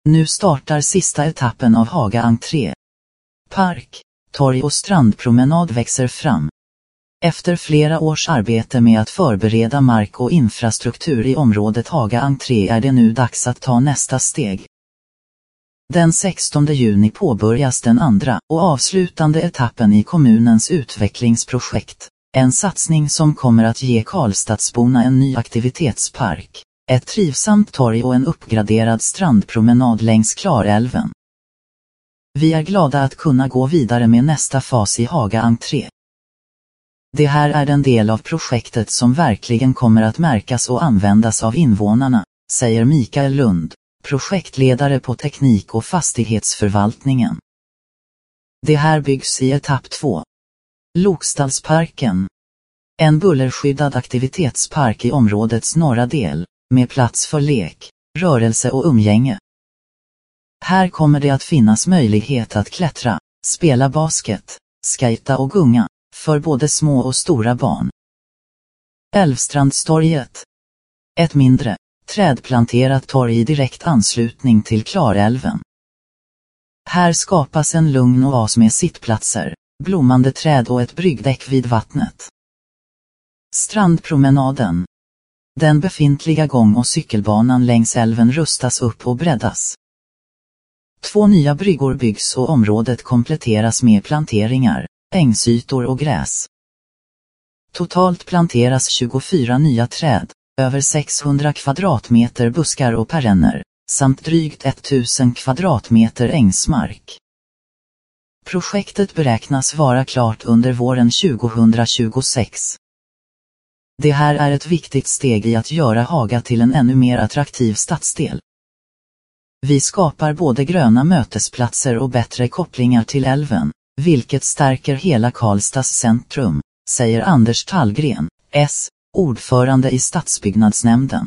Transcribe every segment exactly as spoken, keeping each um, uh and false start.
Nu startar sista etappen av Haga entré. Park, torg och strandpromenad växer fram. Efter flera års arbete med att förbereda mark och infrastruktur i området Haga entré är det nu dags att ta nästa steg. Den sextonde juni påbörjas den andra och avslutande etappen i kommunens utvecklingsprojekt, en satsning som kommer att ge Karlstadsborna en ny aktivitetspark, ett trivsamt torg och en uppgraderad strandpromenad längs Klarälven. Vi är glada att kunna gå vidare med nästa fas i Haga entré. Det här är den del av projektet som verkligen kommer att märkas och användas av invånarna, säger Mikael Lund, projektledare på teknik- och fastighetsförvaltningen. Det här byggs i etapp två. Lokstallsparken. En bullerskyddad aktivitetspark i områdets norra del, med plats för lek, rörelse och umgänge. Här kommer det att finnas möjlighet att klättra, spela basket, skejta och gunga, för både små och stora barn. Älvstrandstorget. Ett mindre, trädplanterat torg i direkt anslutning till Klarälven. Här skapas en lugn oas med sittplatser, blommande träd och ett bryggdäck vid vattnet. Strandpromenaden. Den befintliga gång- och cykelbanan längs älven rustas upp och breddas. Två nya bryggor byggs och området kompletteras med planteringar, ängsytor och gräs. Totalt planteras tjugofyra nya träd, över sexhundra kvadratmeter buskar och perenner, samt drygt tusen kvadratmeter ängsmark. Projektet beräknas vara klart under våren tjugohundratjugosex. Det här är ett viktigt steg i att göra Haga till en ännu mer attraktiv stadsdel. Vi skapar både gröna mötesplatser och bättre kopplingar till älven, vilket stärker hela Karlstads centrum, säger Anders Tallgren, S, ordförande i stadsbyggnadsnämnden.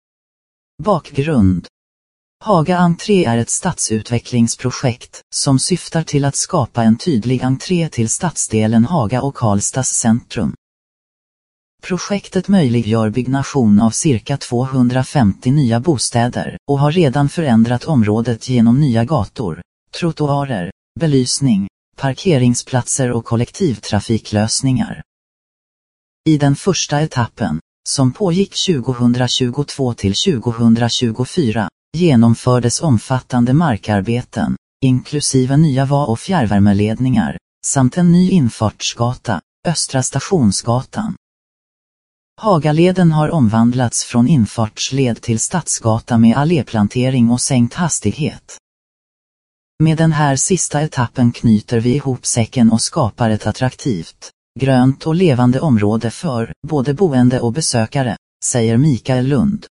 Bakgrund. Haga entré är ett stadsutvecklingsprojekt som syftar till att skapa en tydlig entré till stadsdelen Haga och Karlstads centrum. Projektet möjliggör byggnation av cirka tvåhundrafemtio nya bostäder och har redan förändrat området genom nya gator, trottoarer, belysning, parkeringsplatser och kollektivtrafiklösningar. I den första etappen, som pågick tjugohundratjugotvå till tjugohundratjugofyra, genomfördes omfattande markarbeten, inklusive nya va- och fjärrvärmeledningar, samt en ny infartsgata, Östra Stationsgatan. Hagaleden har omvandlats från infartsled till stadsgata med alléplantering och sänkt hastighet. Med den här sista etappen knyter vi ihop säcken och skapar ett attraktivt, grönt och levande område för både boende och besökare, säger Mikael Lund.